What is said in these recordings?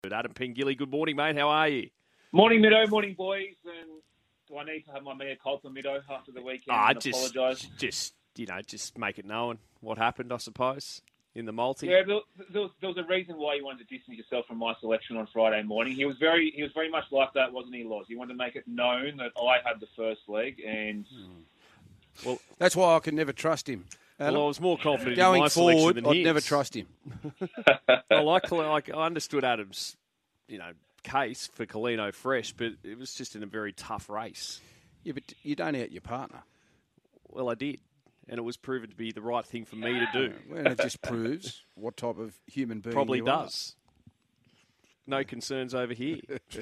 Adam Pengilly, good morning, mate. How are you? Morning, Middo. Morning, boys. And do I need to have my mea culpa, Middo, after the weekend and apologise? Just make it known what happened, I suppose, in the multi. Yeah, there was a reason why you wanted to distance yourself from my selection on Friday morning. He was very much like that, wasn't he, Loz? He wanted to make it known that I had the first leg, and well, that's why I can never trust him. Well, I was more confident going in my forward, selection than his. I'd never trust him. Well, I understood Adam's, case for Colino Fresh, but it was just in a very tough race. Yeah, but you don't out your partner. Well, I did, and it was proven to be the right thing for me to do. Well, it just proves what type of human being Probably you does. No concerns over here.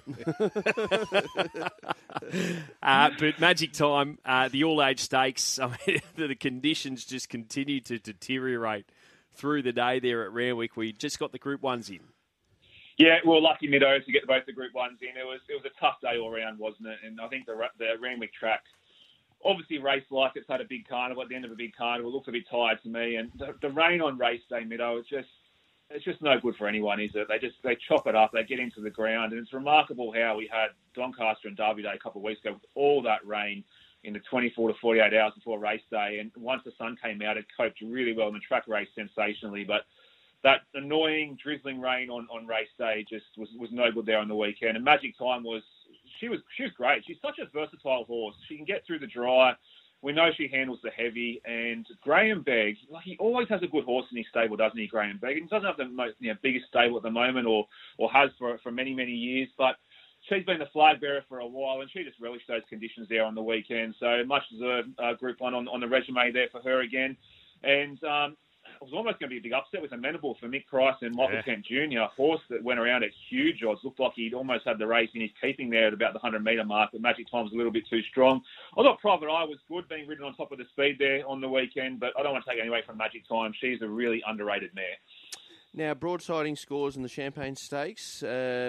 But Magic Time, the all-age stakes, the conditions just continue to deteriorate through the day there at Randwick. We just got the Group 1s in. Yeah, well, lucky Middo to get both the Group 1s in. It was a tough day all round, wasn't it? And I think the Randwick track, obviously raced like it's had a big carnival at the end of a big carnival. It looked a bit tired to me. And the rain on race day, Middo, it's just no good for anyone, is it? They chop it up, they get into the ground, and it's remarkable how we had Doncaster and Derby Day a couple of weeks ago with all that rain in the 24 to 48 hours before race day. And once the sun came out, it coped really well, and the track raced sensationally. But that annoying, drizzling rain on race day just was no good there on the weekend. And Magic Time she was great. She's such a versatile horse. She can get through the dry. We know she handles the heavy. And Graham Begg, he always has a good horse in his stable, doesn't he, Graham Begg? He doesn't have the most, biggest stable at the moment or has for many, many years. But she's been the flag bearer for a while, and she just relished those conditions there on the weekend. So much deserved Group 1 on the resume there for her again. And it was almost going to be a big upset with Amenable for Mick Price and Michael Kent Jr., a horse that went around at huge odds. Looked like he'd almost had the race in his keeping there at about the 100-metre mark, but Magic Time was a little bit too strong. I thought Private Eye was good, being ridden on top of the speed there on the weekend, but I don't want to take any away from Magic Time. She's a really underrated mare. Now, broadsiding scores in the Champagne Stakes,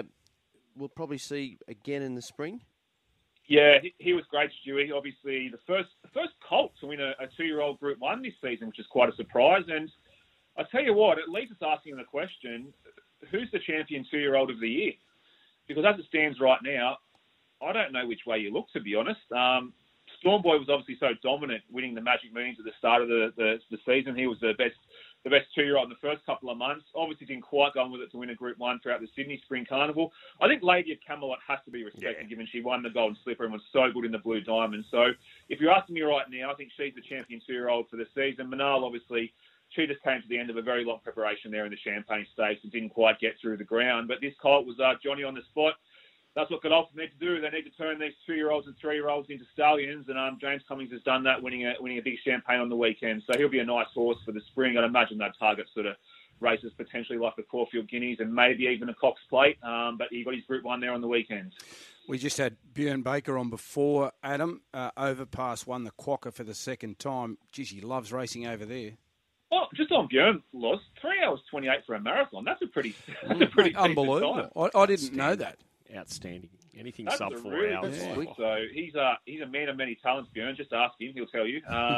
we'll probably see again in the spring. Yeah, he was great, Stewie. Obviously, the first colt to win a 2-year-old Group 1 this season, which is quite a surprise. And I tell you what, it leaves us asking the question, who's the champion 2-year-old of the year? Because as it stands right now, I don't know which way you look, to be honest. Stormboy was obviously so dominant, winning the Magic Millions at the start of the season. He was the best 2-year-old in the first couple of months. Obviously didn't quite go on with it to win a Group 1 throughout the Sydney Spring Carnival. I think Lady of Camelot has to be respected, given she won the Golden Slipper and was so good in the Blue Diamond. So if you're asking me right now, I think she's the champion 2-year-old for the season. Manal, obviously, she just came to the end of a very long preparation there in the Champagne Stakes and didn't quite get through the ground. But this colt was Johnny on the spot. That's what Godolphin need to do. They need to turn these 2-year-olds and 3-year-olds into stallions, and James Cummings has done that, winning a big Champagne on the weekend. So he'll be a nice horse for the spring. I'd imagine they'll target sort of races potentially like the Caulfield Guineas and maybe even a Cox Plate. But he got his Group 1 there on the weekend. We just had Björn Baker on before, Adam. Overpass won the Quokka for the second time. Geez, he loves racing over there. Oh, just on Björn, Loz, 3 hours 28 for a marathon. That's a pretty unbelievable. I didn't know that. Outstanding. Anything That's sub 4 really hours. Good. So he's a man of many talents, Björn. Just ask him; he'll tell you.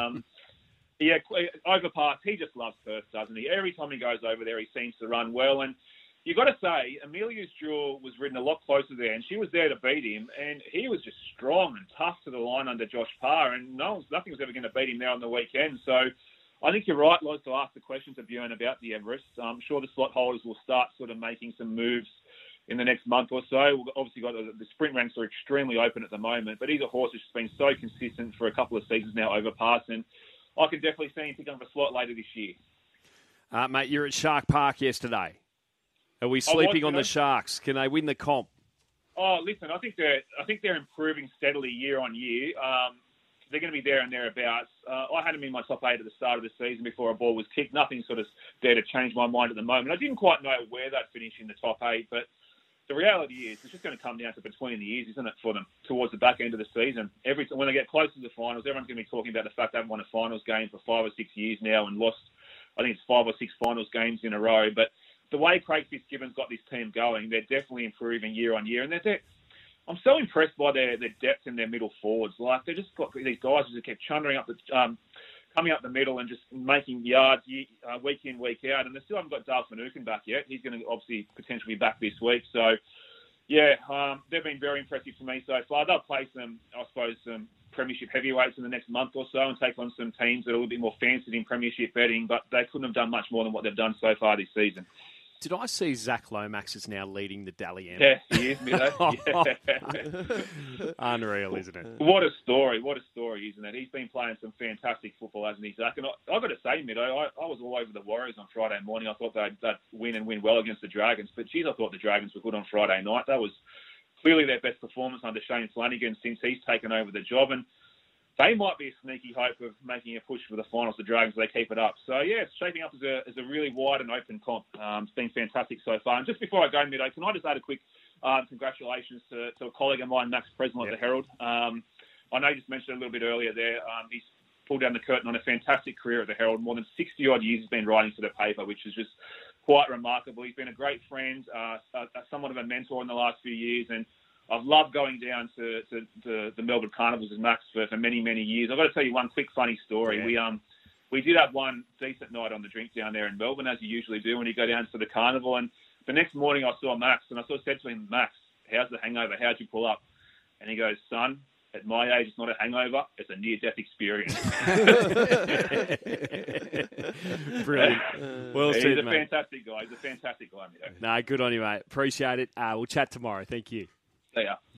Yeah, Overpass. He just loves Perth, doesn't he? Every time he goes over there, he seems to run well. And you've got to say, Amelia's Jewel was ridden a lot closer there, and she was there to beat him. And he was just strong and tough to the line under Josh Parr, and nothing was ever going to beat him there on the weekend. So I think you're right, Loz, to ask the question to Björn about the Everest. I'm sure the slot holders will start sort of making some moves in the next month or so. We've obviously got the sprint ranks are extremely open at the moment, but he's a horse that's been so consistent for a couple of seasons now, Overpass, and I can definitely see him picking up a slot later this year. Mate, you're at Shark Park yesterday. Are we sleeping on the Sharks? Can they win the comp? Oh, listen, I think they're improving steadily year on year. They're going to be there and thereabouts. I had them in my top 8 at the start of the season before a ball was kicked. Nothing sort of there to change my mind at the moment. I didn't quite know where they'd finish in the top 8, but the reality is it's just going to come down to between the years, isn't it, for them, towards the back end of the season. When they get close to the finals, everyone's going to be talking about the fact they haven't won a finals game for 5 or 6 years now and lost, I think it's 5 or 6 finals games in a row. But the way Craig Fitzgibbon's got this team going, they're definitely improving year on year. And I'm so impressed by their depth in their middle forwards. Like, they just got these guys who kept chundering up the coming up the middle and just making yards week in, week out. And they still haven't got Dale Finucane back yet. He's going to obviously potentially be back this week. So, yeah, they've been very impressive for me so far. They'll play some premiership heavyweights in the next month or so and take on some teams that are a little bit more fancied in premiership betting, but they couldn't have done much more than what they've done so far this season. Did I see Zach Lomax is now leading the Dally M? Yeah, he is, Mido. Yeah. Unreal, isn't it? What a story, isn't it? He's been playing some fantastic football, hasn't he, Zach? And I've got to say, Mido, I was all over the Warriors on Friday morning. I thought they'd win and win well against the Dragons. But, geez, I thought the Dragons were good on Friday night. That was clearly their best performance under Shane Flanagan since he's taken over the job. And they might be a sneaky hope of making a push for the finals, the Dragons, if they keep it up. So, yeah, it's shaping up as a really wide and open comp. It's been fantastic so far. And just before I go, Mido, can I just add a quick congratulations to a colleague of mine, Max Presnell at the Herald. I know you just mentioned a little bit earlier there. He's pulled down the curtain on a fantastic career at the Herald. More than 60-odd years he's been writing for the paper, which is just quite remarkable. He's been a great friend, somewhat of a mentor in the last few years, and I've loved going down to the Melbourne Carnivals with Max for many, many years. I've got to tell you one quick funny story. Yeah. We did have one decent night on the drink down there in Melbourne, as you usually do when you go down to the carnival. And the next morning I saw Max, and I sort of said to him, Max, how's the hangover? How'd you pull up? And he goes, son, at my age, it's not a hangover, it's a near-death experience. Brilliant. Well said, He's a mate. fantastic guy. He's a fantastic guy, mate. No, good on you, mate. Appreciate it. We'll chat tomorrow. Thank you. See ya.